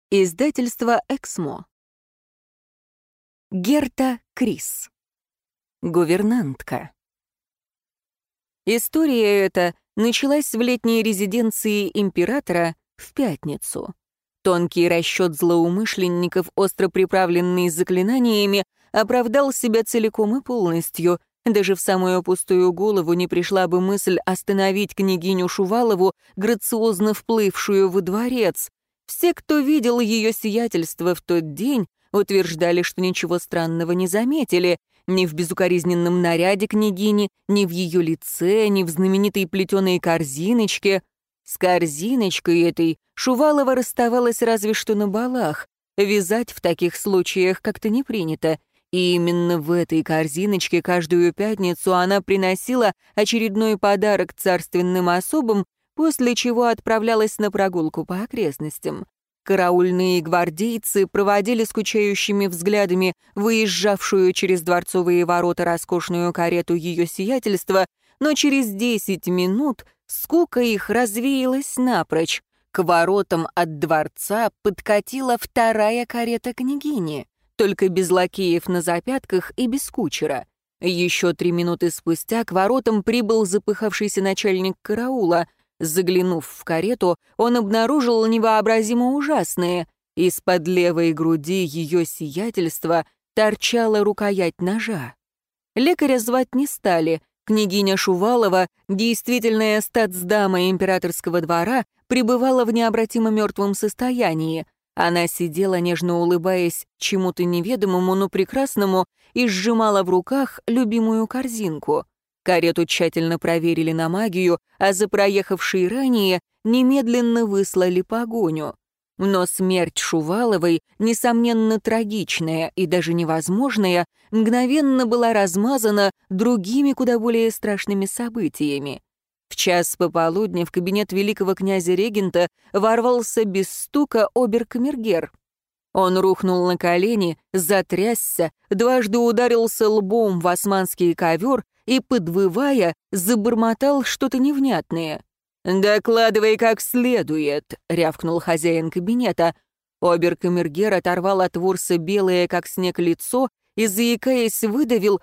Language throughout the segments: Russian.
Издательство «Эксмо». Герта Крис. Гувернантка. История эта началась в летней резиденции императора в пятницу. Тонкий расчет злоумышленников, остро приправленный заклинаниями, оправдал себя целиком и полностью. Даже в самую пустую голову не пришла бы мысль остановить княгиню Шувалову, грациозно вплывшую во дворец. Все, кто видел ее сиятельство в тот день, утверждали, что ничего странного не заметили ни в безукоризненном наряде княгини, ни в ее лице, ни в знаменитой плетеной корзиночке. С корзиночкой этой Шувалова расставалась разве что на балах. Вязать в таких случаях как-то не принято. И именно в этой корзиночке каждую пятницу она приносила очередной подарок царственным особам, после чего отправлялась на прогулку по окрестностям. Караульные гвардейцы проводили скучающими взглядами выезжавшую через дворцовые ворота роскошную карету ее сиятельства, но через 10 минут скука их развеялась напрочь. К воротам от дворца подкатила вторая карета княгини, только без лакеев на запятках и без кучера. Еще 3 минуты спустя к воротам прибыл запыхавшийся начальник караула. Заглянув в карету, он обнаружил невообразимо ужасное. Из-под левой груди ее сиятельства торчала рукоять ножа. Лекаря звать не стали. Княгиня Шувалова, действительная статсдама императорского двора, пребывала в необратимо мертвом состоянии. Она сидела, нежно улыбаясь чему-то неведомому, но прекрасному, и сжимала в руках любимую корзинку. Карету тщательно проверили на магию, а за проехавшей ранее немедленно выслали погоню. Но смерть Шуваловой, несомненно трагичная и даже невозможная, мгновенно была размазана другими куда более страшными событиями. В час пополудни в кабинет великого князя-регента ворвался без стука обер-камергер. Он рухнул на колени, затрясся, дважды ударился лбом в османский ковер и, подвывая, забормотал что-то невнятное. «Докладывай как следует», — рявкнул хозяин кабинета. Обер-камергер оторвал от ворса белое, как снег, лицо и, заикаясь, выдавил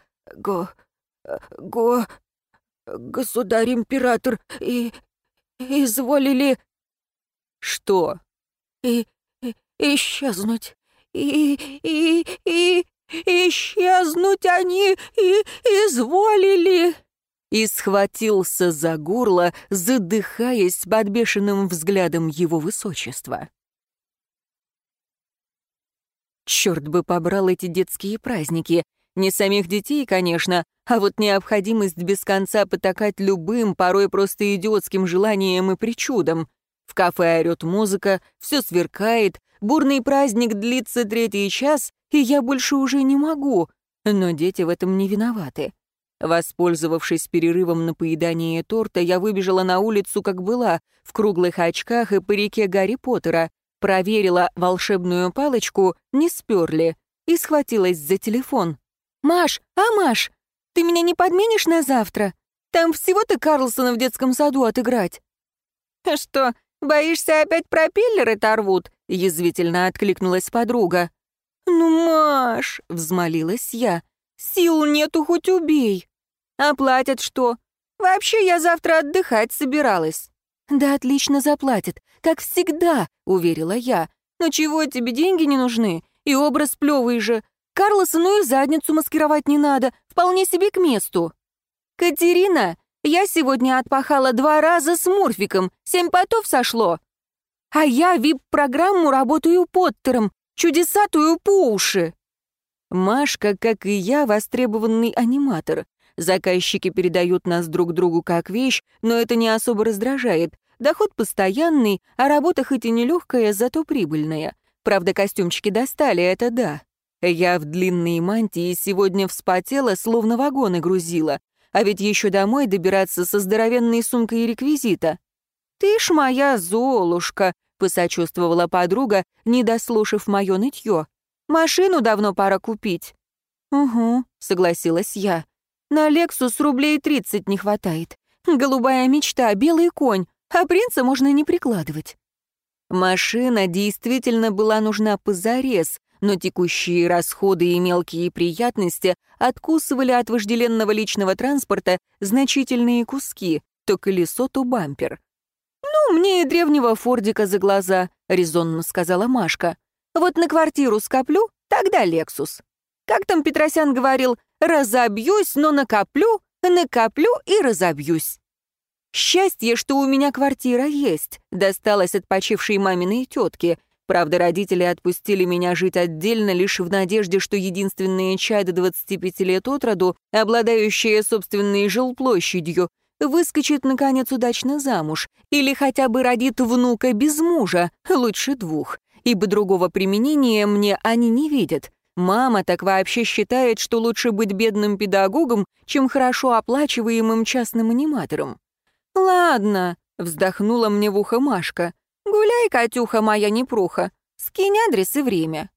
«Государь-император, изволили...» «Что?» «Исчезнуть. Исчезнуть они изволили!» И схватился за горло, задыхаясь под бешеным взглядом его высочества. Черт бы побрал эти детские праздники. Не самих детей, конечно, а вот необходимость без конца потакать любым, порой просто идиотским желаниям и причудам. В кафе орёт музыка, все сверкает, бурный праздник длится 3-й час, и я больше уже не могу. Но дети в этом не виноваты. Воспользовавшись перерывом на поедание торта, я выбежала на улицу, как была, в круглых очках и парике Гарри Поттера, проверила волшебную палочку, не сперли, и схватилась за телефон. «Маш, Маш, ты меня не подменишь на завтра? Там всего-то Карлсона в детском саду отыграть». «Что, боишься, опять пропеллеры торвут?» — язвительно откликнулась подруга. «Ну, Маш!» — взмолилась я. «Сил нету, хоть убей!» «А платят что? Вообще я завтра отдыхать собиралась». «Да отлично заплатят, как всегда», — уверила я. «Но чего тебе деньги не нужны? И образ плевый же. Карлосону и задницу маскировать не надо, вполне себе к месту». «Катерина, я сегодня отпахала 2 раза с Мурфиком, 7 потов сошло. А я вип-программу работаю Поттером, чудесатую по уши». Машка, как и я, востребованный аниматор. Заказчики передают нас друг другу как вещь, но это не особо раздражает. Доход постоянный, а работа хоть и нелегкая, зато прибыльная. Правда, костюмчики достали, это да. Я в длинной мантии сегодня вспотела, словно вагоны грузила. А ведь еще домой добираться со здоровенной сумкой реквизита. «Ты ж моя Золушка», — посочувствовала подруга, не дослушав мое нытье. «Машину давно пора купить». «Угу», — согласилась я. «На Лексус рублей 30 не хватает. Голубая мечта, белый конь, а принца можно не прикладывать». Машина действительно была нужна позарез, но текущие расходы и мелкие приятности откусывали от вожделенного личного транспорта значительные куски, то колесо, то бампер. «Ну, мне и древнего Фордика за глаза», — резонно сказала Машка. «Вот на квартиру скоплю, тогда Лексус. Как там Петросян говорил, разобьюсь, но накоплю и разобьюсь». Счастье, что у меня квартира есть, досталась от почившей маминой тетки. Правда, родители отпустили меня жить отдельно лишь в надежде, что единственное чадо 25 лет от роду, обладающее собственной жилплощадью, выскочит, наконец, удачно замуж или хотя бы родит внука без мужа, лучше 2, ибо другого применения мне они не видят. Мама так вообще считает, что лучше быть бедным педагогом, чем хорошо оплачиваемым частным аниматором. «Ладно», — вздохнула мне в ухо Машка. «Гуляй, Катюха моя непруха, скинь адрес и время».